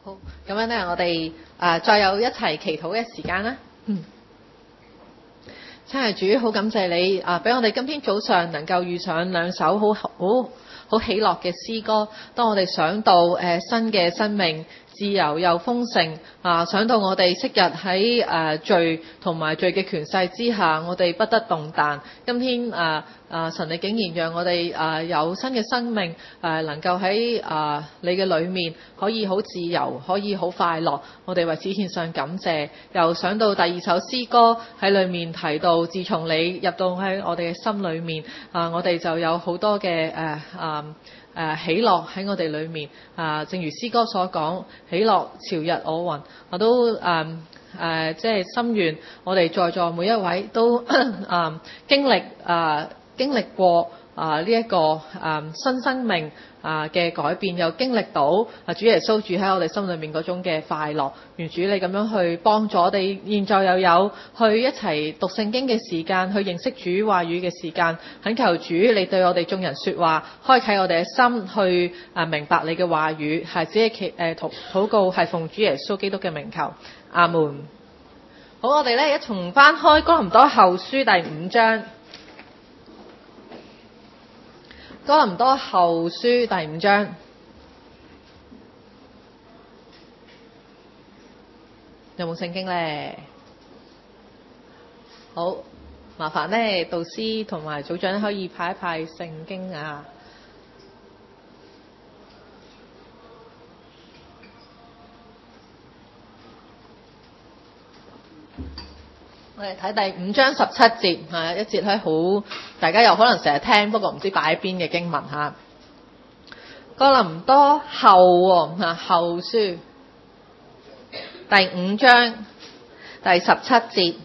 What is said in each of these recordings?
好，咁樣咧，我哋再有一齊祈禱嘅時間啦。親愛主，好感謝你俾我哋今天早上能夠遇上兩首好喜樂嘅詩歌。當我哋想到新嘅生命，自由又豐盛想到我哋昔日喺罪同埋罪嘅權勢之下，我哋不得動彈。今天神你竟然讓我哋有新嘅生命能夠喺你嘅裏面可以好自由，可以好快樂。我哋為此獻上感謝。又想到第二首詩歌喺裏面提到，自從你入到喺我哋嘅心裏面我哋就有好多嘅喜樂喺我哋裏面正如詩歌所講，喜樂潮日我雲。我都即係心願我哋在座每一位都經歷過呢一個新生命嘅改變，又經歷到主耶穌住喺我哋心裏面嗰種嘅快樂。願主你咁樣去幫助我哋，現在又有去一齊讀聖經嘅時間，去認識主話語嘅時間。懇求主你對我哋眾人說話，開啟我哋嘅心去明白你嘅話語。孩子嘅禱告係奉主耶穌基督嘅名求，阿門。好，我哋咧一重翻開哥林多後書第5章。哥林多後書第5章，有冇聖經呢？好，麻煩呢導師同埋組長可以派一派聖經啊。我哋睇第5章17節一節係好，大家有可能成日聽，不過唔知擺喺邊嘅經文嚇。哥林多後書第5章第17節，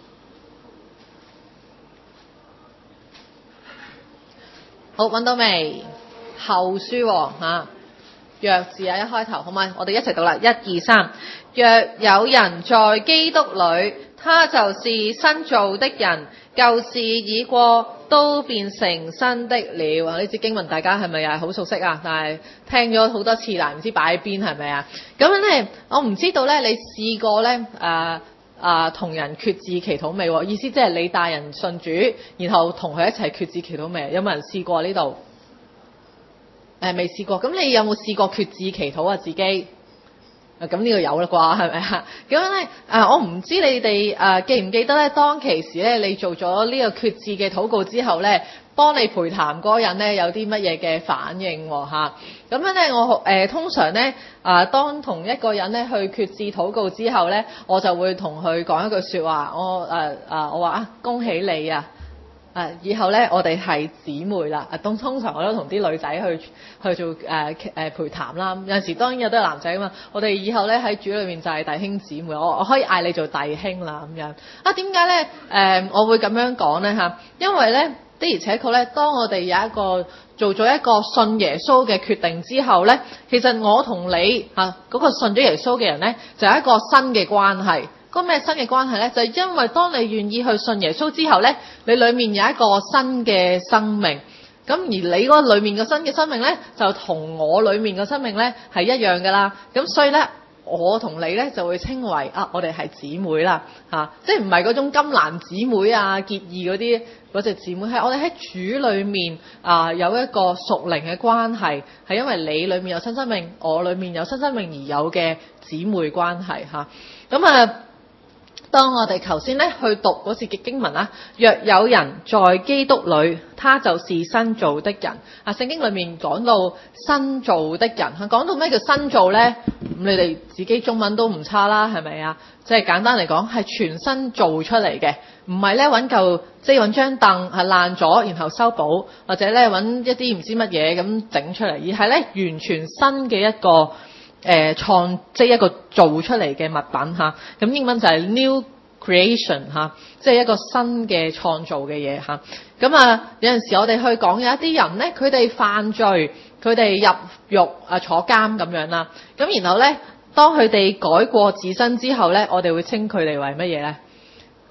好，揾到未？後書若字一開頭，好嘛？我哋一齊讀啦，1、2、3。若有人在基督裏，他就是新造的人，舊事已過，都變成新的了。呢節經文大家係咪又係好熟悉啊？但係聽咗好多次啦，唔知擺喺邊係咪啊？咁樣咧，我唔知道咧，你試過咧同人決志祈禱未？意思即係你帶人信主，然後同佢一齊決志祈禱未？有冇人試過呢度？未試過。咁你有冇試過決志祈禱啊？自己？咁呢個有啦啩，係咪啊？咁樣咧，我唔知你哋記唔記得咧？當其時咧，你做咗呢個決志嘅禱告之後咧，幫你陪談嗰個人咧有啲乜嘢嘅反應嚇？咁樣咧，我通常咧當同一個人咧去決志禱告之後咧，我就會同佢講一句説話，我話恭喜你啊！以後咧，我哋係姊妹啦。通常我都同啲女仔去做陪談啦。有陣時當然有都係男仔啊嘛。我哋以後咧喺主裏面就係弟兄姊妹，我可以嗌你做弟兄啦咁樣。點解咧？我會咁樣講咧嚇？因為咧的而且確咧，當我哋有一個做咗一個信耶穌嘅決定之後咧，其實我同你嗰個信咗耶穌嘅人咧，就係一個新嘅關係。個咩新嘅關係呢？就係因為當你願意去信耶穌之後呢，你裏面有一個新嘅生命。咁而你嗰個裏面嘅新嘅生命呢，就同我裏面嘅生命呢係一樣噶啦。咁所以呢，我同你呢就會稱為我哋係姊妹啦即係唔係嗰種金蘭姊妹結義嗰隻姊妹，係我哋喺主裏面有一個屬靈嘅關係，係因為你裏面有新生命，我裏面有新生命而有嘅姊妹關係咁當我哋頭先咧去讀嗰節嘅經文啦，若有人在基督裏，他就是新造的人。聖經裏面講到新造的人，講到咩叫新造呢？咁你哋自己中文都唔差啦，係咪啊？即係簡單嚟講，係全新做出嚟嘅，唔係咧揾張凳係爛咗，然後修補，或者咧揾一啲唔知乜嘢咁整出嚟，而係咧完全新嘅一個。即係一個做出嚟嘅物品咁英文就係 new creation 即係一個新嘅創造嘅嘢咁有陣時我哋去講有一啲人咧，佢哋犯罪，佢哋入獄坐監咁樣啦，然後咧當佢哋改過自身之後咧，我哋會稱佢哋為乜嘢咧？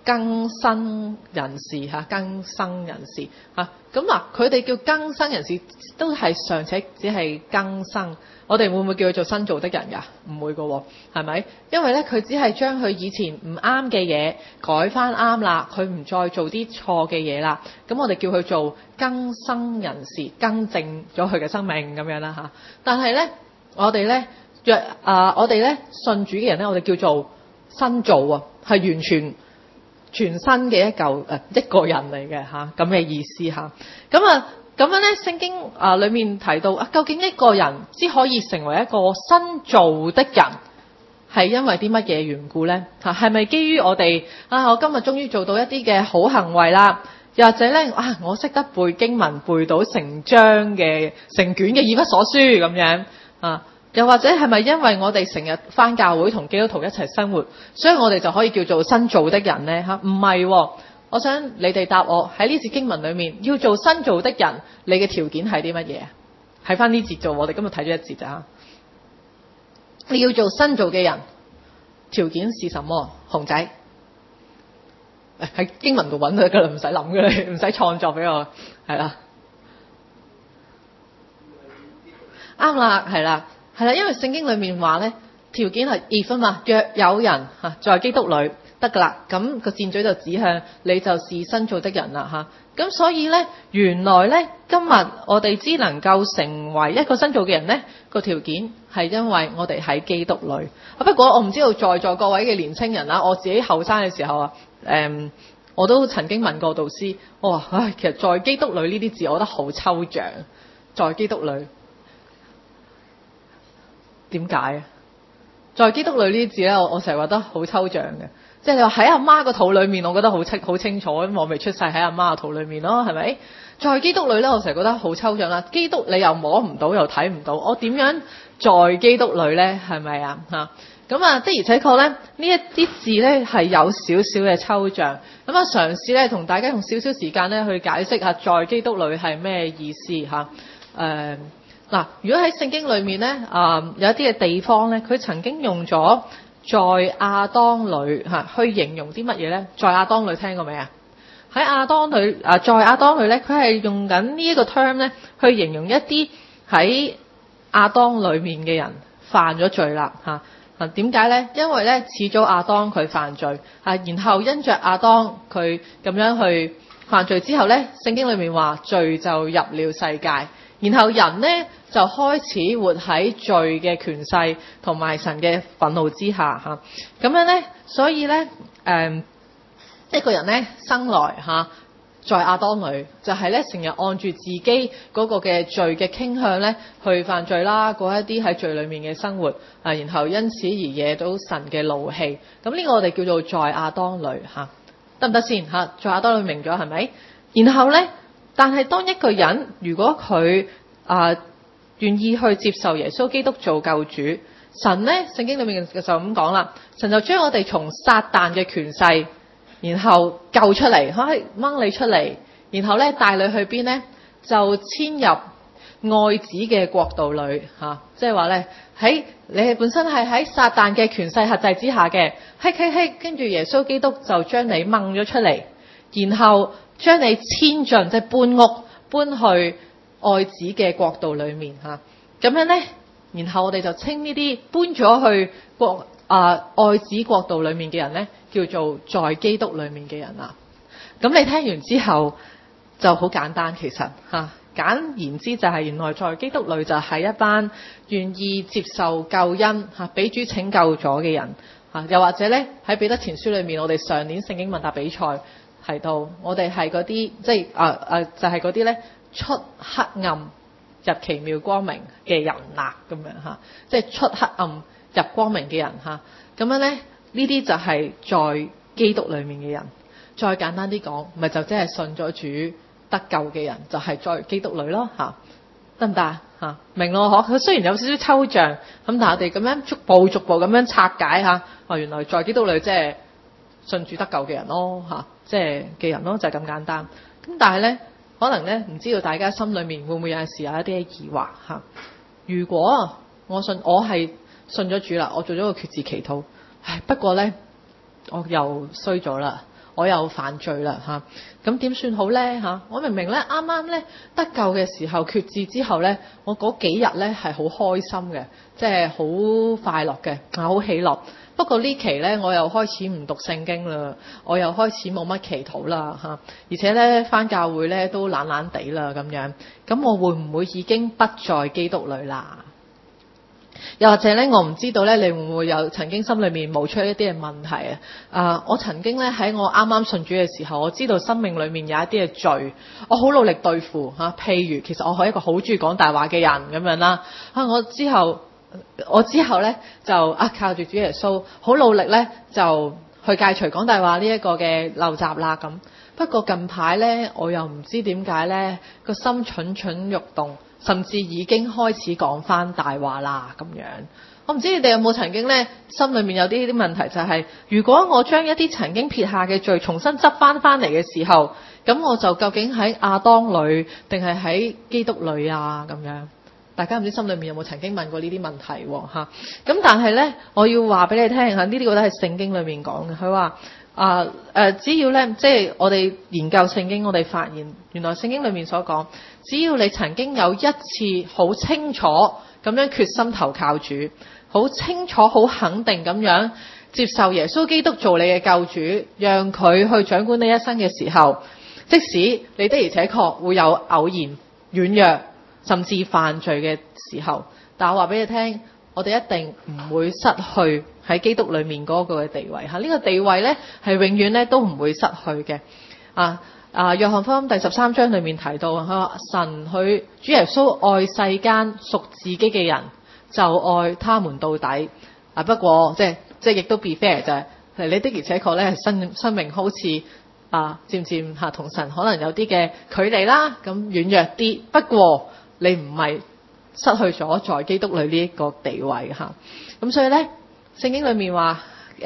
更新人士嚇，更生人士嚇。咁嗱，佢哋叫更生人士都係尚且只係更生。我哋會唔會叫佢做新造的人㗎？唔會㗎喎，係咪？因為咧，佢只係將佢以前唔啱嘅嘢改翻啱啦，佢唔再做啲錯嘅嘢啦。咁我哋叫佢做更生人士，更正咗佢嘅生命咁樣啦嚇。但係咧，我哋咧信主嘅人咧，我哋叫做新造啊，係完全全新嘅一個人嚟嘅嚇，咁嘅意思嚇。咁樣咧，聖經裏面提到究竟一個人只可以成為一個新造的人，係因為啲乜嘢緣故咧？係咪基於我哋我今日終於做到一啲嘅好行為啦？又或者咧我識得背經文背到成卷嘅以弗所書咁樣啊？又或者係咪因為我哋成日返教會同基督徒一齊生活，所以我哋就可以叫做新造的人咧？唔係喎。我想你哋答我，喺呢節經文裏面，要做新造的人，你嘅條件係啲乜嘢？喺翻呢節做，我哋今日睇咗一節咋。你要做新造嘅人，條件是什麼？熊仔喺經文度揾到㗎啦，唔使諗㗎啦，唔使創作俾我，係啦，啱啦，係啦，因為聖經裏面話咧，條件係 if 啊嘛，若有人在基督裏。得㗎啦，咁個箭嘴就指向你就是新造的人啦嚇。咁所以咧，原來咧今日我哋只能夠成為一個新造嘅人咧，個條件係因為我哋喺基督裏。不過我唔知道在座各位嘅年青人啦，我自己後生嘅時候我都曾經問過導師，我話其實在基督裏呢啲字，我覺得好抽象。在基督裏點解啊？在基督裏呢啲字咧，我成日覺得好抽象嘅。即係你話喺阿媽個肚裏面，我覺得好清楚，因為我未出世喺阿媽個肚裏面咯，係咪？在基督裏咧，我成日覺得好抽象啦。基督你又摸唔到，又睇唔到，我點樣在基督裏咧？係咪啊？咁的而且確咧，呢一啲字咧係有少少嘅抽象。咁嘗試咧同大家用少少時間咧去解釋下在基督裏係咩意思嚇。如果喺聖經裏面咧有一啲嘅地方咧，佢曾經用咗在亞當裏去形容啲乜嘢咧？在亞當裏聽過未啊？喺亞當裏在亞當裏咧，佢係用緊呢一個 term 咧去形容一啲喺亞當裏面嘅人犯咗罪啦嚇。點解咧？因為咧始早亞當佢犯罪然後因着亞當佢咁樣去犯罪之後咧，聖經裏面話罪就入了世界。然後人呢就開始活喺罪嘅權勢同埋神嘅憤怒之下咁樣呢，所以呢，一個人呢生來在亞當裏就係呢成日按住自己嗰個嘅罪嘅傾向呢去犯罪啦，過一啲喺罪裏面嘅生活然後因此而惹到神嘅怒氣。咁呢個我哋叫做在亞當裏得唔得先在亞當裏明咗係咪？然後呢。但係當一個人如果佢願意去接受耶穌基督做救主，神呢聖經裏面就咁講啦，神就將我哋從撒旦嘅權勢，然後救出嚟，可以掹你出嚟，然後呢帶你去邊呢？就遷入愛子嘅國度裏即係話呢，喺你係本身係喺撒旦嘅權勢轄制之下嘅，跟住耶穌基督就將你掹咗出嚟，然後將你遷進即係搬去愛子嘅國度裏面咁樣呢，然後我哋就稱呢啲搬咗去愛子國度裏面嘅人呢，叫做在基督裏面嘅人啦。咁你聽完之後就好簡單，其實簡言之就係原來在基督裏就係一班願意接受救恩俾主拯救咗嘅人又或者呢，喺彼得前書裏面，我哋上年聖經問答比賽提到我哋係嗰啲即係就係嗰啲咧出黑暗入奇妙光明嘅人咁樣即係出黑暗入光明嘅人咁樣咧，呢啲就係在基督裏面嘅人。再簡單啲講，咪就即係信咗主得救嘅人，就係在基督裏咯得唔得明咯嗬？佢雖然有少少抽象咁，但係我哋咁樣逐步咁樣拆解原來在基督裏即係信主得救嘅人咯即係嘅人咯，就係咁簡單。咁但係咧，可能咧唔知道大家心裏面會唔會有陣時有一啲疑惑如果我係信咗主啦，我做咗個決志祈禱，不過咧我又衰咗啦， 我又犯罪啦嚇，咁點算好咧嚇？我明明咧啱啱咧得救嘅時候決志之後咧，我嗰幾日咧係好開心嘅，即係好快樂嘅，好喜樂。不過呢期咧我又開始唔讀聖經啦，我又開始冇乜祈禱啦嚇，而且咧返教會咧都懶懶地啦咁樣，咁我會唔會已經不在基督裏啦？又或者咧，我唔知道咧，你會唔會有曾經心裏面冒出一啲嘅問題啊？我曾經咧喺我啱啱信主嘅時候，我知道生命裏面有一啲嘅罪，我好努力對付嚇。譬如其實我係一個好中意講大話嘅人咁樣啦。我之後咧就靠住主耶穌，好努力咧就去戒除講大話呢一個嘅陋習啦咁。不過近排咧，我又唔知點解咧個心蠢蠢欲動。甚至已經開始講翻大話啦咁樣，我唔知你哋有冇曾經呢心裏面有啲問題，就係如果我將一啲曾經撇下嘅罪重新執翻嚟嘅時候，咁我就究竟喺亞當裏定係喺基督裏啊咁樣？大家唔知心裏面有冇曾經問過呢啲問題嚇？咁但係呢，我要話俾你聽嚇，呢啲我都係聖經裏面講嘅。佢話只要呢，即係我哋研究聖經，我哋發現原來聖經裏面所講，只要你曾經有一次好清楚咁樣決心投靠主，好清楚好肯定咁樣接受耶穌基督做你嘅救主，讓佢去掌管你一生嘅時候，即使你的而且確會有偶然軟弱甚至犯罪嘅時候，但我話俾你聽，我哋一定唔會失去喺基督裏面嗰個嘅地位嚇。呢個地位呢係永遠呢都唔會失去嘅。約翰福音第13章裏面提到，佢話神佢主耶穌愛世間屬自己嘅人，就愛他們到底。不過即係亦都 be fair 就係你的而且確咧生命好似漸漸同神可能有啲嘅距離啦，咁軟弱啲。不過你唔係失去咗在基督裏呢一個地位嚇。咁所以咧聖經裏面話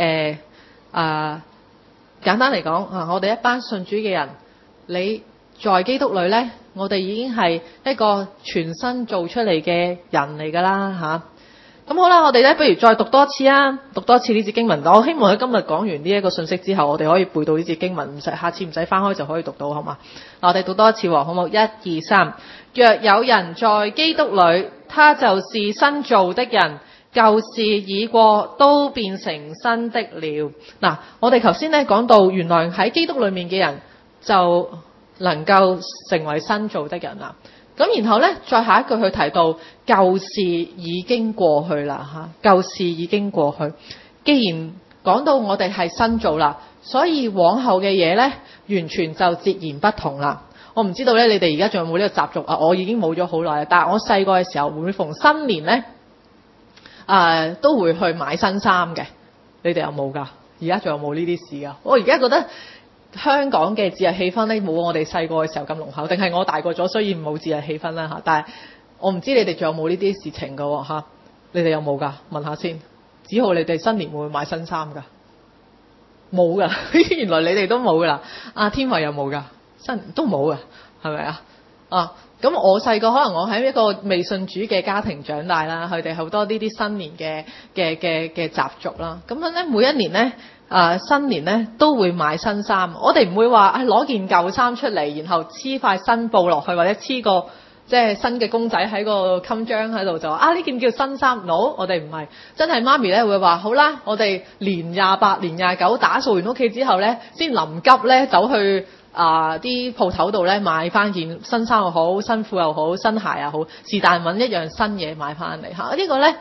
簡單嚟講我哋一班信主嘅人，你在基督裏呢，我哋已經係一個全新做出嚟嘅人嚟㗎啦嚇。咁好啦，我哋咧不如再讀多次啊，讀多次呢節經文。我希望喺今日講完呢一個信息之後，我哋可以背到呢節經文，下次唔使翻開就可以讀到，好嘛？嗱，我哋讀多一次喎，好冇？1、2、3。若有人在基督裏，他就是新造的人，舊事已過，都變成新的了。嗱，我哋頭先咧講到，原來喺基督裏面嘅人就能夠成為新造的人啦。咁然後咧，再下一句佢提到舊事已經過去啦嚇，舊事已經過去。既然講到我哋係新造啦，所以往後嘅嘢咧，完全就截然不同啦。我唔知道咧，你哋而家仲有冇呢個習俗啊？我已經冇咗好耐啦，但係我細個嘅時候，每逢新年咧，都會去買新衫嘅。你哋有冇㗎？而家仲有冇呢啲事㗎？我而家覺得香港嘅節日氣氛咧，冇我哋細個嘅時候咁濃厚，定係我大個咗，所以冇節日氣氛啦嚇。但係我唔知你哋仲有冇呢啲事情㗎喎嚇？你哋有冇㗎？問下先。子浩，你哋新年會唔會買新衫㗎？冇㗎，原來你哋都冇㗎啦。阿天慧有冇㗎？新年都冇㗎，係咪啊？咁我細個可能我喺一個未信主嘅家庭長大啦，佢哋好多呢啲新年嘅習俗啦。咁樣咧，每一年咧新年咧都會買新衫。我哋唔會話攞件舊衫出嚟，然後黐塊新布落去，或者黐個即係新嘅公仔喺個襟章喺度就話呢件叫新衫。No， 我哋唔係，真係媽咪咧會話好啦，我哋年28、年29打掃完屋企之後咧，先臨急咧走去啲鋪頭度咧買翻件新衫又好，新褲又好，新鞋又好，是但揾一樣新嘢買翻嚟嚇。呢個咧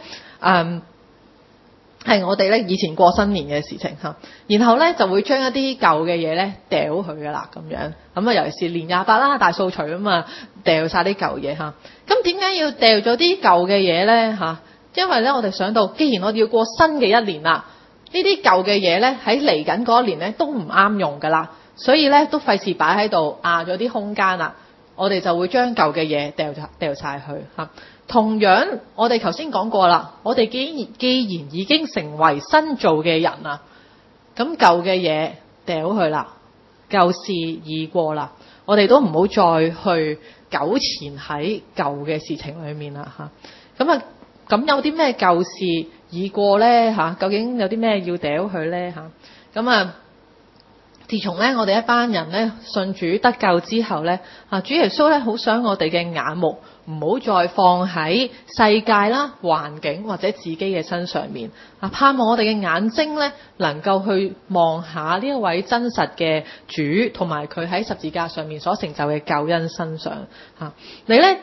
係我哋咧以前過新年嘅事情嚇。然後咧就會將一啲舊嘅嘢咧掉佢噶啦咁樣。咁尤其是年28啦，大掃除啊嘛，掉晒啲舊嘢嚇。咁點解要掉咗啲舊嘅嘢咧嚇？因為咧我哋想到，既然我哋要過新嘅一年啦，呢啲舊嘅嘢咧喺嚟緊嗰一年咧都唔啱用噶啦。所以咧都費事擺喺度咗啲空間啦，我哋就會將舊嘅嘢掉晒去嚇。同樣我哋頭先講過啦，我哋既然已經成為新造嘅人啦，咁舊嘅嘢掉去啦，舊事已過啦，我哋都唔好再去糾纏喺舊嘅事情裏面啦嚇。咁有啲咩舊事已過咧嚇？究竟有啲咩要掉去咧嚇？咁自從咧我哋一班人咧信主得救之後咧，主耶穌咧好想我哋嘅眼目唔好再放喺世界啦、環境或者自己嘅身上面，盼望我哋嘅眼睛咧能夠去望下呢一位真實嘅主，同埋佢喺十字架上面所成就嘅救恩身上。你咧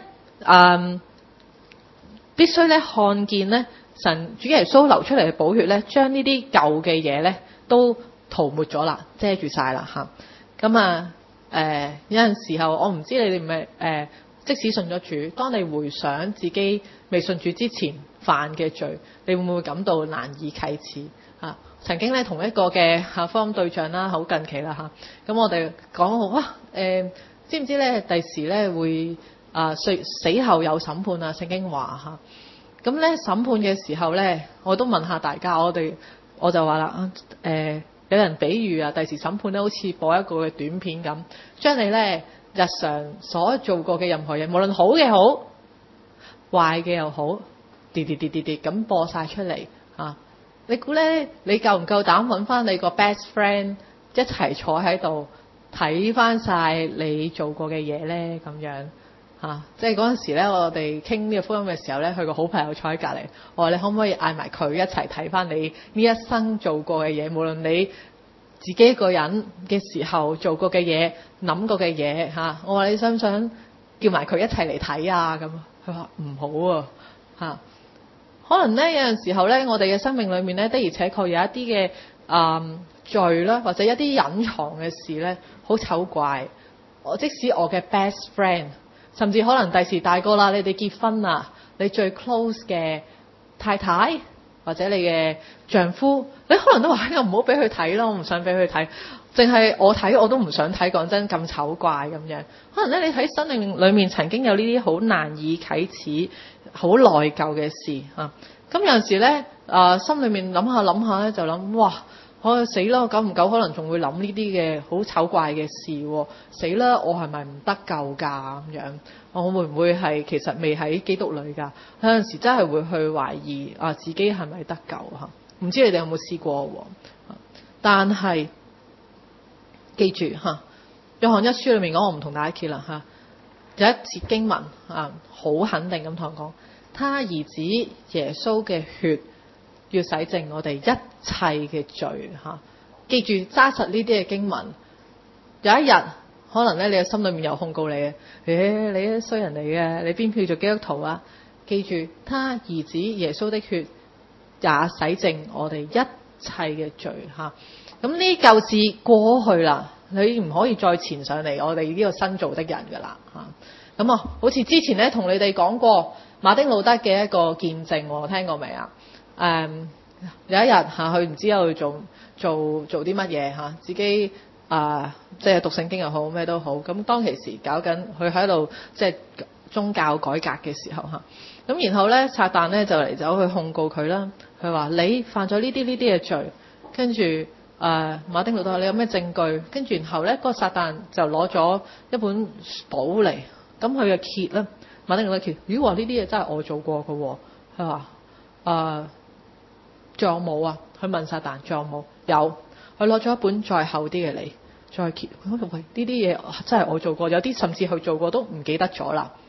必須咧看見咧神主耶穌流出嚟嘅寶血咧，將呢啲舊嘅嘢咧都塗抹咗啦，遮住晒啦嚇。咁有陣時候我唔知你哋咪即使信咗主，當你回想自己未信主之前犯嘅罪，你會唔會感到難以啟齒啊？曾經咧同一個嘅福音對象啦，好近期啦嚇。咁我哋講哇知唔知咧第時咧會死後有審判啊？聖經話嚇。咁咧審判嘅時候咧，我都問下大家，我就話啦有人比喻第時審判咧，好似播一個嘅短片咁，將你咧日常所做過嘅任何嘢，無論好嘅好，壞嘅又好，跌咁播晒出嚟嚇。你估咧，你夠唔夠膽揾翻你個 best friend 一齊坐喺度睇翻晒你做過嘅嘢咧？咁樣即係嗰陣時咧，我哋傾呢個福音嘅時候咧，佢個好朋友坐喺隔離，我話你可唔可以嗌埋佢一齊睇翻你呢一生做過嘅嘢，無論你自己一個人嘅時候做過嘅嘢、諗過嘅嘢我話你想唔想叫埋佢一齊嚟睇啊？咁佢話唔好可能咧有陣時候咧，我哋嘅生命裏面咧的而且確有一啲嘅罪啦，或者一啲隱藏嘅事咧，好醜怪。即使我嘅 best friend，甚至可能第時大個啦，你哋結婚啦，你最 close 嘅太太或者你嘅丈夫，你可能都話唔好俾佢睇咯，我唔想俾佢睇，淨係我睇我都唔想睇。講真咁醜怪咁樣，可能咧你喺生命裏面曾經有呢啲好難以啟齒、好內疚嘅事咁有陣時咧心裏面諗下咧就諗哇！死啦！我久唔久可能仲會諗呢啲嘅好醜怪嘅事死啦！我係咪唔得救㗎咁樣？我會唔會係其實未喺基督裏㗎？有陣時真係會去懷疑自己係咪得救唔知你哋有冇試過但係記住約翰一書裏面講，我唔同大家揭啦有一節經文好肯定咁同我講，他兒子耶穌嘅血要洗淨我哋一切嘅罪記住揸實呢啲嘅經文。有一日可能咧，你嘅心裏面有控告你嘅，你啲衰人嚟嘅，你邊叫做基督徒啊？記住，他兒子耶穌的血也洗淨我哋一切嘅罪咁呢舊事過去啦，你唔可以再纏上嚟我哋呢個新造的人噶啦咁好似之前咧同你哋講過馬丁路德嘅一個見證，聽過未啊？有一日佢唔知喺度做啲乜嘢自己即係讀聖經又好咩都好，咁當其時搞緊佢喺度即係宗教改革嘅時候咁然後咧撒旦咧就嚟走去控告佢啦。佢話你犯咗呢啲嘅罪，跟住馬丁路德話你有咩證據？跟住然後咧個撒旦就攞咗一本簿嚟，咁佢就揭啦。馬丁路德揭，如果話呢啲嘢真係我做過嘅喎，佢話仲有冇啊？佢問撒旦仲有冇？有。佢攞咗一本再厚啲嘅嚟，再揭。佢話喂，呢啲嘢真係我做過，有啲甚至佢做過都唔記得咗啦。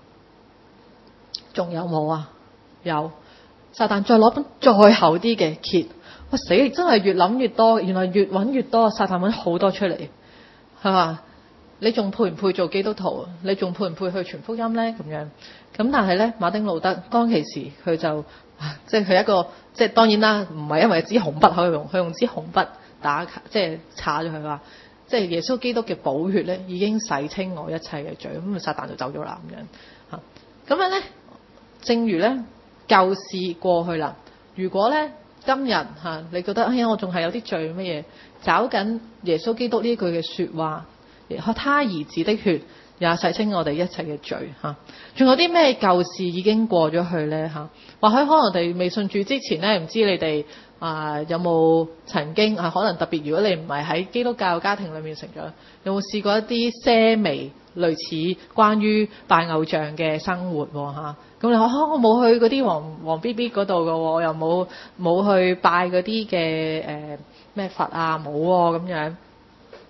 仲有冇啊？有。撒旦再攞本再厚啲嘅揭。哇死！真係越諗越多，原來越揾越多。撒旦揾好多出嚟，係嘛？你仲配唔配做基督徒？你仲配唔配去傳福音呢？咁樣咁，但係咧，馬丁路德當其時佢就即係佢一個即係當然啦，唔係因為支紅筆可以用，佢用支紅筆打即係擦咗佢話，即係耶穌基督嘅寶血咧已經洗清我一切嘅罪。咁撒旦就走咗啦咁樣咁樣咧，正如咧舊事過去啦。如果咧今日你覺得哎呀我仲係有啲罪乜嘢，找緊耶穌基督呢句嘅說話，他兒子的血也洗清我哋一切嘅罪仲有啲咩舊事已經過咗去呢或許可能我哋未信主之前呢，唔知你哋有冇曾經可能特別如果你唔係喺基督教家庭裏面成長，有冇試過一啲些微類似關於拜偶像嘅生活咁你我冇去嗰啲黃 BB 嗰度㗎喎，又冇去拜嗰啲嘅咩佛冇咁樣。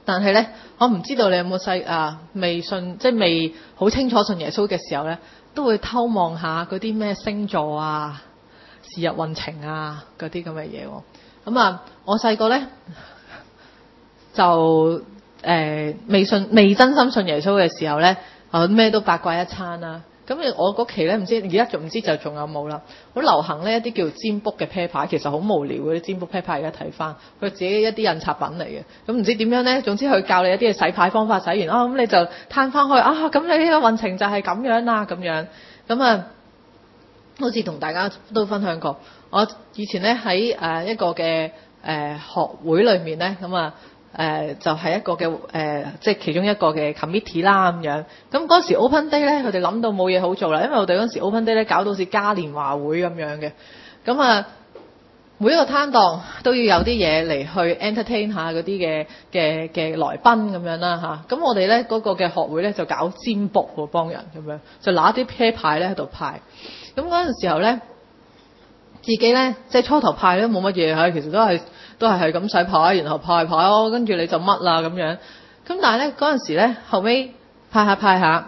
但係咧，我唔知道你有冇未信，即係未好清楚信耶穌嘅時候咧，都會偷望下嗰啲咩星座啊、時日運程啊嗰啲咁嘅嘢喎。咁我細個咧就未真心信耶穌嘅時候咧，咩都八卦一餐啦。咁我嗰期咧唔知而家仲唔知就仲有冇啦？好流行呢一啲叫占卜嘅啤牌，其實好無聊嗰啲占卜啤牌。而家睇翻佢自己一啲印刷品嚟嘅，咁唔知點樣咧？總之佢教你一啲嘅洗牌方法，洗完咁你就攤翻去咁你呢個運程就係咁樣啦，咁樣咁好似同大家都分享過，我以前咧喺一個嘅學會裏面咧，咁就係一個嘅即係其中一個嘅 committee 啦咁樣。咁嗰時 open day 咧，佢哋諗到冇嘢好做啦，因為我哋嗰時 open day 咧搞到似嘉年華會咁樣嘅。咁每一個攤檔都要有啲嘢嚟去 entertain 下嗰啲嘅來賓咁樣啦嚇。咁我哋咧嗰個嘅學會咧就搞占卜喎，幫人咁樣就拿啲啤牌咧喺度派。咁嗰陣時候咧，自己咧即係初頭派都冇乜嘢嚇，其實都係咁洗牌，然後派牌跟住你就乜啦咁樣。咁但係咧嗰陣時咧，後尾派下，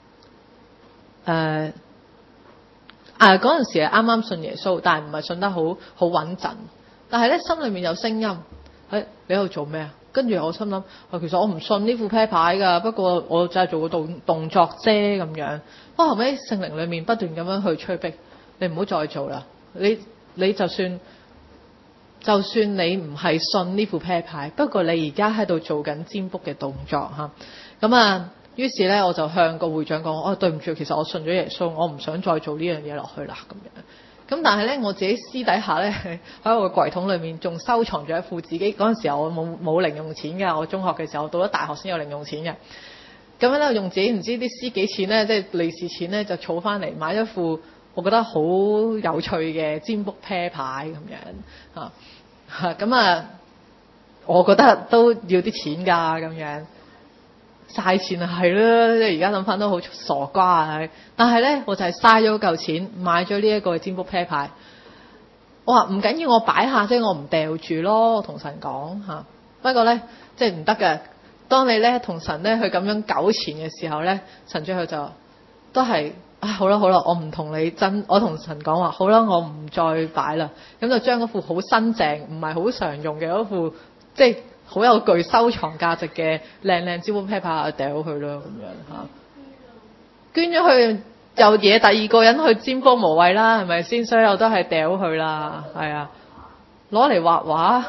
嗰陣時係啱啱信耶穌，但係唔係信得好穩陣。但係咧心裏面有聲音，你喺度做咩啊？跟住我心諗，其實我唔信呢副啤牌㗎，不過我就係做個動作啫咁樣。不過後尾聖靈裏面不斷咁樣去催逼，你唔好再做啦。你就算你唔係信呢副啤牌，不過你而家喺度做緊占卜嘅動作嚇。咁於是咧我就向個會長講，對唔住，其實我信咗耶穌，我唔想再做呢樣嘢落去啦咁樣。咁但係咧我自己私底下咧喺我個櫃桶裏面仲收藏咗一副自己嗰陣時候我冇零用錢㗎，我中學嘅時候到咗大學先有零用錢嘅。咁樣咧用自己唔知啲私己錢咧，即係利是錢咧就儲翻嚟買一副我覺得好有趣嘅占卜啤牌咁樣咁我覺得都要啲錢㗎咁樣。嘥錢係啦，即係而家諗翻都好傻瓜啊！但係咧，我就係嘥咗嚿錢買咗呢一個占卜啤牌。我話唔緊要，我擺下啫，我唔掉住咯。我同神講嚇。不過咧，即係唔得嘅。當你咧同神咧去咁樣糾纏嘅時候咧，神最後就都係好啦，我唔同你爭。我同神講話好啦，我唔再擺啦。咁就將嗰副好新淨、唔係好常用嘅嗰副即係好有具收藏價值嘅靚占卜啤牌掉咗佢咯，咁樣嚇。捐咗去就惹第二個人去占卜無謂啦，係咪先？所以我都係掉佢啦，係啊。攞嚟畫畫，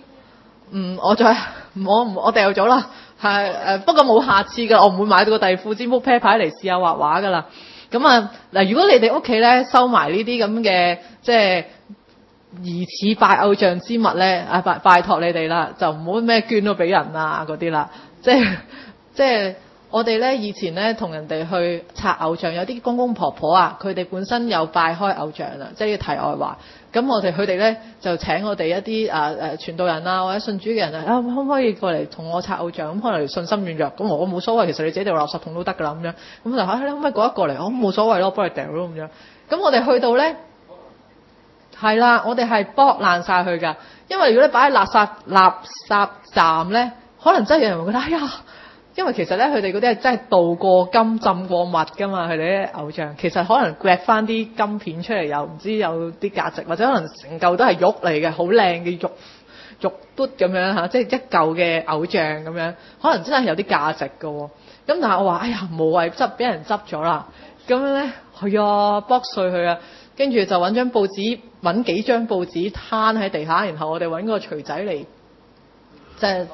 我掉咗啦，係不過冇下次㗎，我唔會買到個第二副占卜啤牌嚟試下畫畫㗎啦。咁嗱，如果你哋屋企咧收埋呢啲咁嘅即係疑似拜偶像之物咧，拜託你哋啦，就唔好咩捐咗俾人啊嗰啲啦。即係我哋咧以前咧同人哋去拆偶像，有啲公公婆婆啊，佢哋本身有拜開偶像啦，即係要題外話。咁佢哋咧就請我哋一啲傳道人啊或者信主嘅人啊，可唔可以過嚟同我拆偶像？咁可能信心軟弱，咁我冇所謂，其實你自己掉垃圾桶都得㗎啦咁樣。咁就你可唔可以過嚟？我冇所謂咯，我幫你掉咯咁樣。咁我哋去到咧。係啦，我哋係剝爛晒佢㗎，因為如果你擺喺垃圾站咧，可能真係有人會覺得因為其實咧佢哋嗰啲係真係鍍過金、浸過蜜㗎嘛，佢哋啲偶像其實可能掘翻啲金片出嚟，又唔知有啲價值，或者可能成嚿都係玉嚟嘅，好靚嘅玉嘟咁樣嚇，即係一嚿嘅偶像咁樣，可能真係有啲價值㗎喎。咁但係我話無謂俾人執咗啦，咁樣咧剝碎佢啊！跟住就揾幾張報紙攤喺地下，然後我哋揾個錘仔嚟，真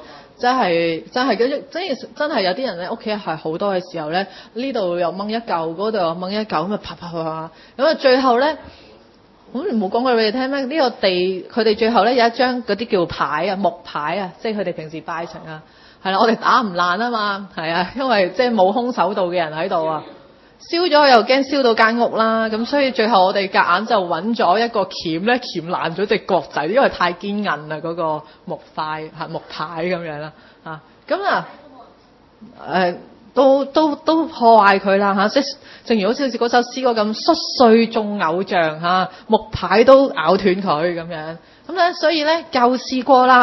係有啲人咧屋企係好多嘅時候咧，呢度又掹一嚿，嗰度又掹一嚿，咁啪咁最後咧，好似冇講過俾你聽咩？呢個地佢哋最後咧有一張嗰啲叫牌啊，木牌啊，即係佢哋平時拜神啊，係啦，我哋打唔爛啊嘛，係啊，因為即係冇空手道嘅人喺度啊。燒咗又驚燒到間屋啦，咁所以最後我哋夾硬就揾咗一個鉗咧，鉗爛咗隻角仔，因為太堅韌啦嗰個木牌咁樣啦，都破壞佢啦，即係正如好似嗰首詩歌咁，摔碎眾偶像木牌都咬斷佢咁樣，咁咧所以咧舊試過啦，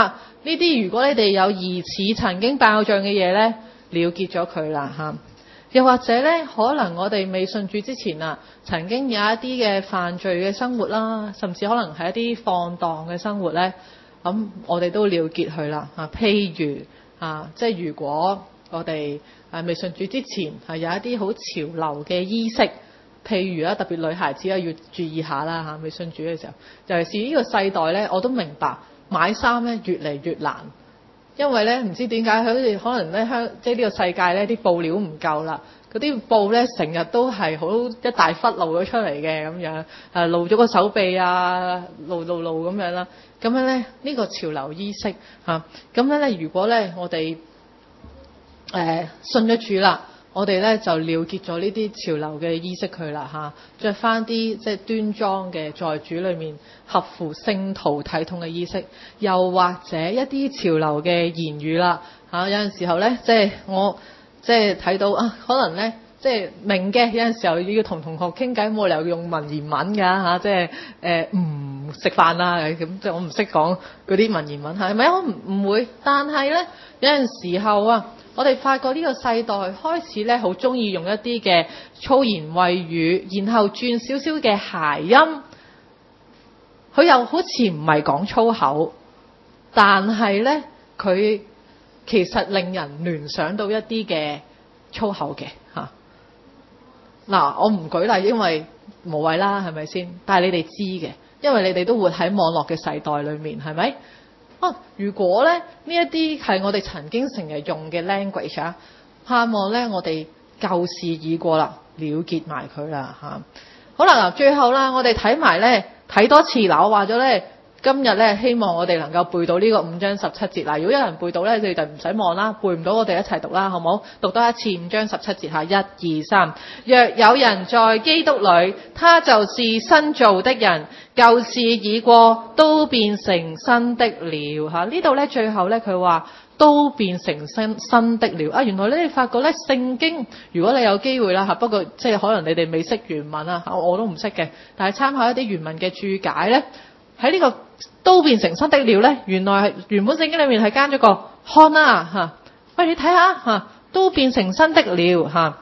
呢啲如果你哋有疑似曾經拜偶像嘅嘢咧，了結咗佢啦嚇。又或者咧，可能我哋未信主之前啊，曾經有一啲嘅犯罪嘅生活啦，甚至可能係一啲放蕩嘅生活咧，咁我哋都了結佢啦嚇。譬如即係如果我哋未信主之前係有一啲好潮流嘅衣飾，譬如特別女孩子要注意下啦嚇。未信主嘅時候，尤其是呢個世代咧，我都明白買衫咧越嚟越難。因為咧唔知點解佢哋可能咧即係呢個世界咧啲布料唔夠啦，嗰啲布咧成日都係好一大忽露咗出嚟嘅咁樣，露咗個手臂露咁樣啦。咁樣咧呢個潮流衣飾咁樣咧，如果咧我哋信咗主啦，我哋咧就了結咗呢啲潮流嘅衣飾佢啦嚇，著翻啲即係端莊嘅在主裏面合乎聖徒體統嘅衣飾，又或者一啲潮流嘅言語啦嚇。有陣時候咧，即係我即係睇到可能咧即係明嘅，有陣時候要同同學傾偈，冇理由用文言文㗎嚇，即係唔食飯啊咁，即係我唔識講嗰啲文言文係咪？我唔會，但係咧有陣時候我哋發覺呢個世代開始咧，好中意用一啲嘅粗言穢語，然後轉少少嘅諧音。佢又好似唔係講粗口，但係咧佢其實令人聯想到一啲嘅粗口嘅嚇。嗱，我唔舉例，因為無謂啦，係咪先？但係你哋知嘅，因為你哋都活喺網絡嘅世代裏面，係咪？如果咧呢一啲係我哋曾經成日用嘅 language 盼望咧我哋舊事已過啦，了結埋佢啦嚇。好啦，最後啦，我哋睇埋咧睇多次嗱，我話咗咧今日咧希望我哋能夠背到呢個5章17節嗱。如果有人背到咧，你哋就唔使望啦，背唔到我哋一齊讀啦，好唔好？讀多一次5章17節嚇，1、2、3。若有人在基督裏，他就是新造的人，舊事已過，都變成新的了嚇。呢度咧最後咧佢話都變成新的了原來咧你發覺咧聖經，如果你有機會啦不過即係可能你哋未識原文我都唔識嘅，但係參考一啲原文嘅注解咧，喺呢個都變成新的了咧，原來係原本聖經裏面係加咗個看啦喂，你睇下都變成新的了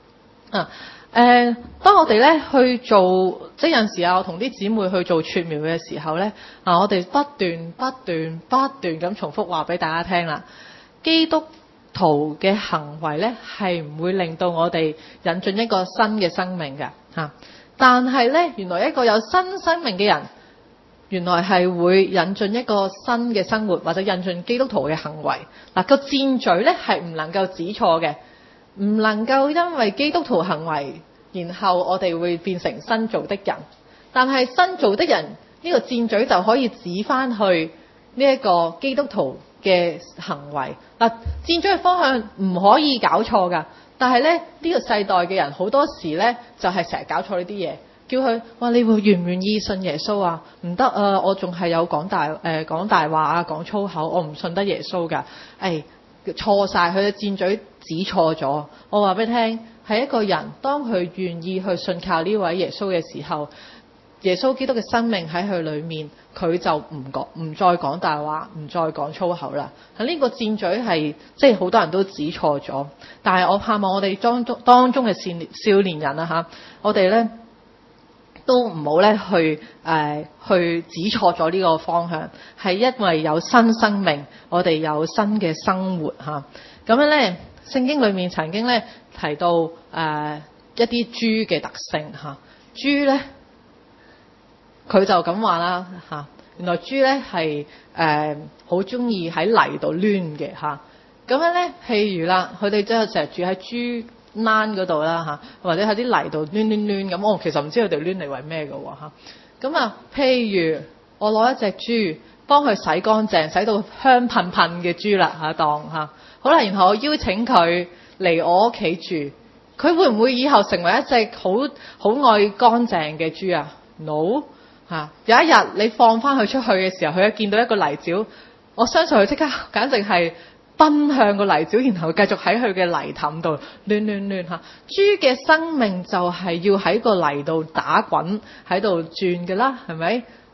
當我哋咧去做，即係有陣時我同啲姊妹去做撮描嘅時候咧我哋不斷咁重複話俾大家聽啦。基督徒嘅行為咧係唔會令到我哋引進一個新嘅生命嘅但係咧原來一個有新生命嘅人，原來係會引進一個新嘅生活，或者引進基督徒嘅行為個箭嘴咧係唔能夠指錯嘅。唔能夠因為基督徒行為，然後我哋會變成新造的人。但係新造的人呢個箭嘴就可以指翻去呢一個基督徒嘅行為。箭嘴嘅方向唔可以搞錯㗎。但係咧呢個世代嘅人好多時咧就係成日搞錯呢啲嘢，叫佢話你會願唔願意信耶穌啊？唔得我仲係有講大話講粗口，我唔信得耶穌㗎。錯晒，佢嘅箭嘴指錯咗。我話俾你聽，係一個人當佢願意去信靠呢位耶穌嘅時候，耶穌基督嘅生命喺佢裏面，佢就唔再講大話，唔再講粗口啦。呢個箭嘴係即係好多人都指錯咗，但係我盼望我哋當中嘅少年人我哋咧都唔好咧去指錯咗呢個方向，係因為有新生命，我哋有新嘅生活咁樣咧，聖經裏面曾經咧提到一啲豬嘅特性豬咧佢就咁話啦原來豬咧係好中意喺泥度攣嘅咁樣咧，譬如啦，佢哋真係成日住喺豬欄嗰度啦或者喺啲泥度攣咁。我其實唔知佢哋攣嚟為咩嘅咁譬如我攞一隻豬幫佢洗乾淨，洗到香噴噴嘅豬啦好啦，然後我邀請佢嚟我屋企住，佢會唔會以後成為一隻好愛乾淨嘅豬啊 ？No 有一日你放翻佢出去嘅時候，佢一見到一個泥沼，我相信佢即刻簡直係奔向個泥沼，然後繼續喺佢嘅泥凼度亂豬嘅生命就係要喺個泥度打滾，喺度轉㗎啦，係咪？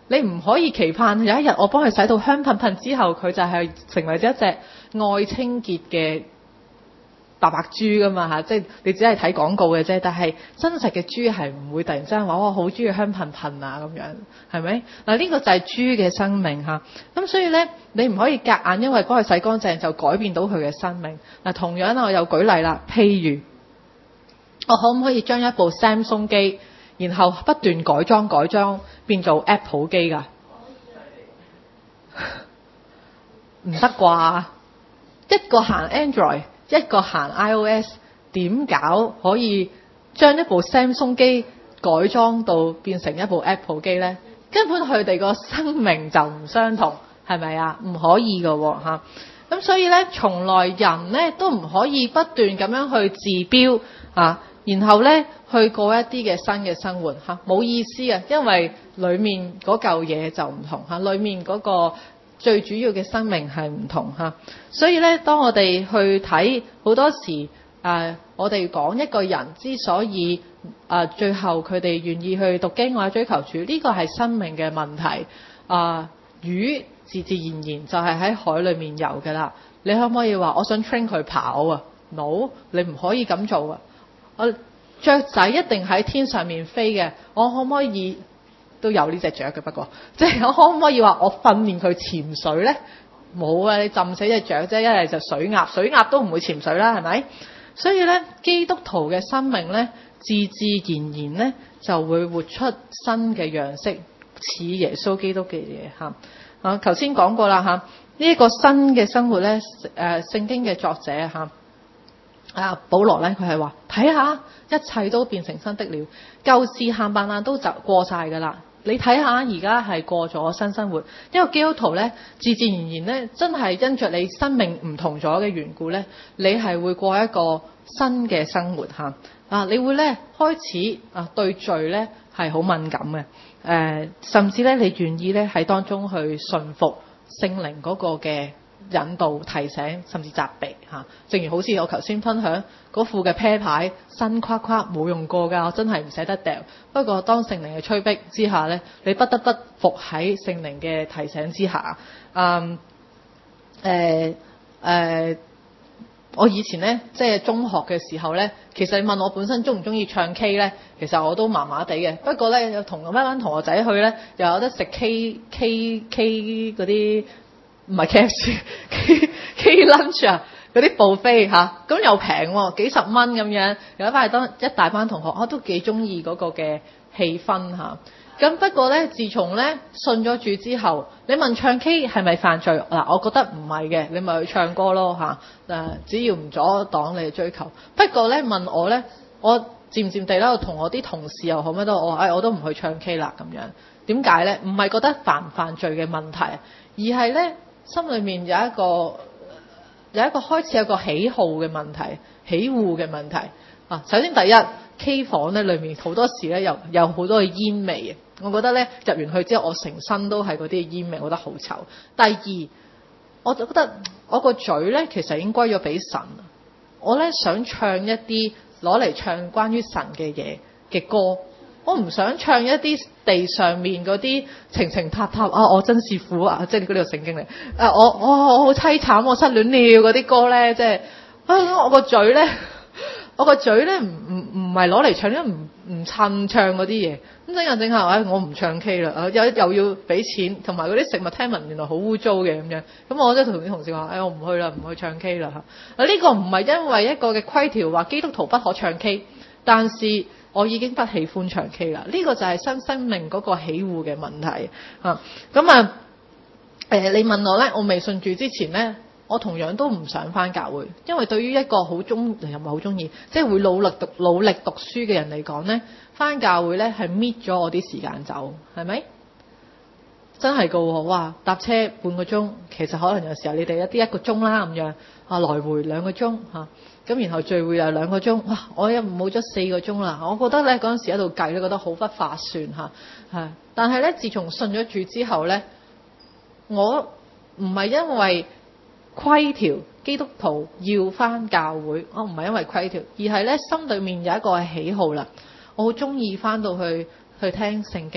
你唔可以期盼有一日我幫佢洗到香噴噴之後，佢就係成為咗一隻愛清潔嘅白白豬噶嘛嚇，即係你只係睇廣告嘅啫。但係真實嘅豬係唔會突然之間話我好中意香噴噴啊咁樣，係咪？嗱呢個就係豬嘅生命嚇。咁所以咧，你唔可以夾硬因為幫佢洗乾淨就改變到佢嘅生命。嗱同樣我又舉例啦，譬如我可唔可以將一部 Samsung 機，然後不斷改裝變做 Apple 機㗎？唔得啩？一個行 Android，一個行 iOS， 點搞可以將一部 Samsung 機改裝到變成一部 Apple 機呢？根本佢哋個生命就唔相同，係咪啊？唔可以㗎喎嚇。咁所以呢，從來人呢都唔可以不斷咁樣去治標啊，然後呢去過一啲嘅新嘅生活嚇，冇意思啊，因為裡面嗰嚿嘢就唔同嚇，裡面嗰個最主要嘅生命係唔同嚇。所以呢，當我哋去睇好多時我哋講一個人之所以最後佢哋願意去讀經或者追求主，呢個係生命嘅問題魚自自然然就係喺海裡面游㗎啦。你可唔可以話我想 train 佢跑啊 ？No， 你唔可以咁做啊！雀仔一定喺天上面飛嘅，我可唔可以都有呢隻雀嘅？不過即係我可唔可以話我訓練佢潛水呢？冇啊！你浸死隻雀啫，一係就水鴨，水鴨都唔會潛水啦，係咪？所以呢，基督徒嘅生命呢，自自然然呢就會活出新嘅樣式，似耶穌基督嘅嘢嚇。頭先講過啦嚇，呢一個新嘅生活呢，聖經嘅作者保羅呢，佢係話睇下一切都變成新的了，舊事冚唪唥都就過晒㗎啦。你睇下而家係過咗新生活，因為基督徒呢，自自然然呢，真係因着你生命唔同咗嘅緣故呢，你係會過一個新嘅生活嚇。你會呢開始對罪呢係好敏感嘅，甚至呢，你願意呢喺當中去順服聖靈嗰個嘅引導、提醒，甚至責備嚇。正如好似我頭先分享嗰副嘅啤牌，新框框冇用過㗎，我真係唔捨得掉。不過當聖靈嘅催逼之下呢，你不得不服喺聖靈嘅提醒之下。我以前呢，即係中學嘅時候呢，其實你問我本身中唔中意唱 K 呢，其實我都麻麻地嘅。不過呢，有同一班同學仔去呢，又有得食 K 嗰啲，唔係 KFC K lunch 啊，嗰啲 buffet 嚇，咁又平喎，幾十蚊咁樣。有一大班同學，我都幾中意嗰個嘅氣氛嚇。咁不過呢，自從呢信咗主之後，你問唱 K 係咪犯罪？嗱，我覺得唔係嘅，你咪去唱歌咯嚇。只要唔阻擋你嘅追求。不過呢，問我呢，我漸漸地啦，同我啲同事又好咩都，我都唔去唱 K 啦咁樣。點解呢？唔係覺得犯罪嘅問題，而係呢，心裏面有一個開始有個喜好嘅問題，喜惡嘅問題。首先第一 K 房咧裏面好多時咧有好多嘅煙味，我覺得咧入完去之後我成身都係嗰啲煙味，我覺得好臭。第二，我就覺得我個嘴咧其實已經歸咗俾神，我咧想唱一啲攞嚟唱關於神嘅嘢嘅歌，我唔想唱一啲地上面嗰啲情情塔塔我真是苦啊，即係呢個聖經嚟。我好凄慘，我失戀了嗰啲歌咧，即係我個嘴咧。我個嘴咧唔係攞嚟唱，因為唔襯唱嗰啲嘢。咁整下，我唔唱 K 啦，又要俾錢，同埋嗰啲食物聽聞原來好污糟嘅咁樣。咁我即係同啲同事話，我唔去啦，唔去唱 K 啦嚇。呢個唔係因為一個嘅規條話基督徒不可唱 K， 但是我已經不喜歡唱 K 啦。呢個就係新生命嗰個喜惡嘅問題嚇。你問我咧，我未信主之前咧，我同樣都唔想返教會，因為對於一個又唔係好中意，即係會努力讀書嘅人嚟講呢，返教會呢係搣咗我啲時間走，係咪？真係㗎喎，哇！搭車半個鐘，其實可能有時候你哋一個鐘啦咁樣，來回2個鐘嚇，咁然後聚會又2個鐘，哇！我又冇咗4個鐘啦，我覺得呢嗰陣時喺度計咧，覺得好不划算嚇，係。但係呢，自從信咗主之後呢，我唔係因為規條基督徒要返教會，我唔係因為規條，而係呢心裏面有一個喜好啦。我好中意返到去聽聖經，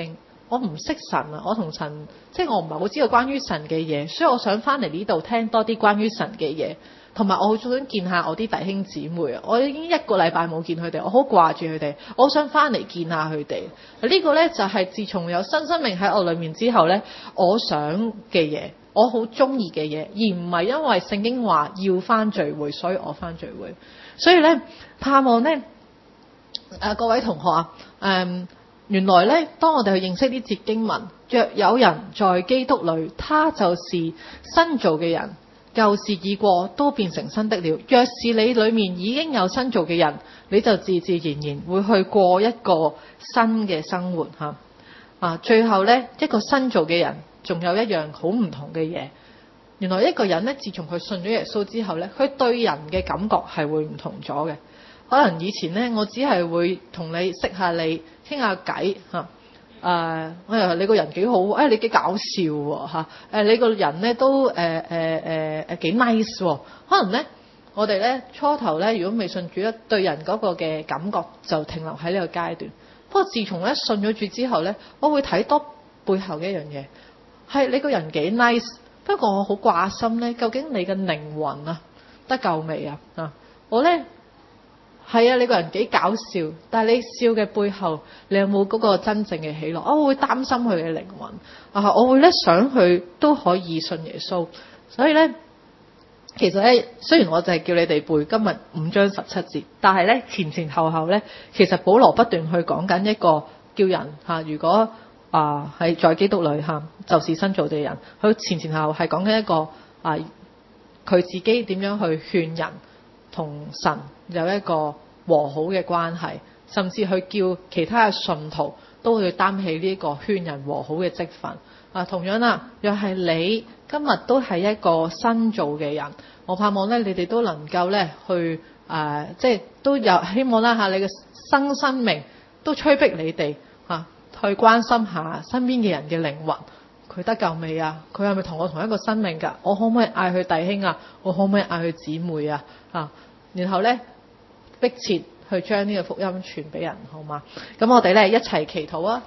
我唔識神啊，我同神即係我唔係好知道關於神嘅嘢，所以我想翻嚟呢度聽多啲關於神嘅嘢，同埋我好想見下我啲弟兄姊妹啊！我已經1個禮拜冇見佢哋，我好掛住佢哋，我好想翻嚟見下佢哋。呢個呢，就係自從有新生命喺我裏面之後呢，我想嘅嘢，我好中意嘅嘢，而唔係因為聖經話要翻聚會，所以我翻聚會。所以呢，盼望呢，各位同學啊，原來呢，當我哋去認識呢節經文，若有人在基督裏，他就是新造嘅人，舊事已過，都變成新的了。若是你裏面已經有新造嘅人，你就自自然然會去過一個新嘅生活嚇。最後呢，一個新造嘅人，仲有一樣好唔同嘅嘢。原來一個人呢，自從佢信咗耶穌之後呢，佢對人嘅感覺係會唔同咗嘅。可能以前呢，我只係會同你識下你傾下偈嚇，你個人幾好，你幾搞笑喎嚇，你個人呢都幾 nice 喎。可能呢，我哋呢初頭呢，如果未信主呢，對人嗰個嘅感覺就停留喺呢個階段。不過自從呢信咗主之後呢，我會睇多背後嘅一樣嘢，係你個人幾 nice。不過我好掛心呢，究竟你嘅靈魂啊得救未啊？我呢。係啊，你個人幾搞笑，但係你笑嘅背後，你有冇嗰個真正嘅喜樂？我會擔心佢嘅靈魂我會咧想佢都可以信耶穌。所以咧，其實咧，雖然我就係叫你哋背今日5章17節，但係咧前前後後咧，其實保羅不斷去講緊一個叫人如果係在基督裏就是新造嘅人。佢前前後後係講緊一個佢自己點樣去勸人同神有一個和好嘅關係，甚至去叫其他嘅信徒都去擔起呢個勸人和好嘅職分。同樣啦，若係你今日都係一個新造嘅人，我盼望咧你哋都能夠咧去即係都有希望啦你嘅生命都催逼你哋去關心下身邊嘅人嘅靈魂，佢得救未啊？佢係咪同我同一個生命㗎？我可唔可以嗌佢弟兄啊？我可唔可以嗌佢姊妹啊？然後咧迫切去將呢個福音傳俾人，好嗎？咁我哋咧一齊祈禱啊！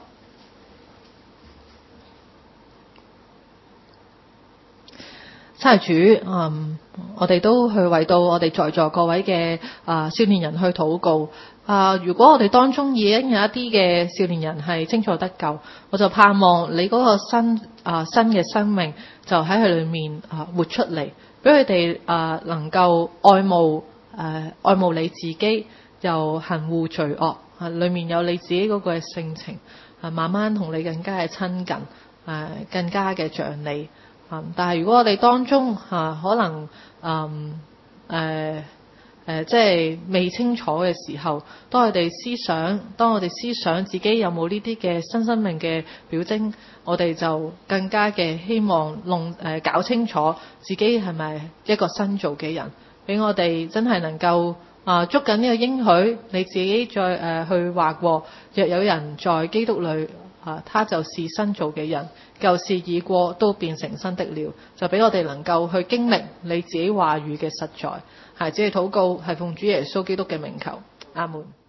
親愛主，我哋都去為到我哋在座各位嘅少年人去禱告。如果我哋當中已經有一啲嘅少年人係清楚得救，我就盼望你嗰個新嘅生命就喺佢裏面活出嚟，俾佢哋能夠愛慕你自己，又恨惡罪惡，裏面有你自己嗰個性情，慢慢同你更加嘅親近，更加嘅像你。但係如果我哋當中可能即係未清楚嘅時候，當我哋思想自己有冇呢啲嘅新生命嘅表徵，我哋就更加嘅希望搞清楚自己係咪一個新造嘅人，俾我哋真係能夠捉緊呢個應許，你自己再去話過，若有人在基督裏他就是新造嘅人，舊事已過，都變成新的了。就俾我哋能夠去經歷你自己話語嘅實在。孩子嘅禱告係奉主耶穌基督嘅名求，阿門。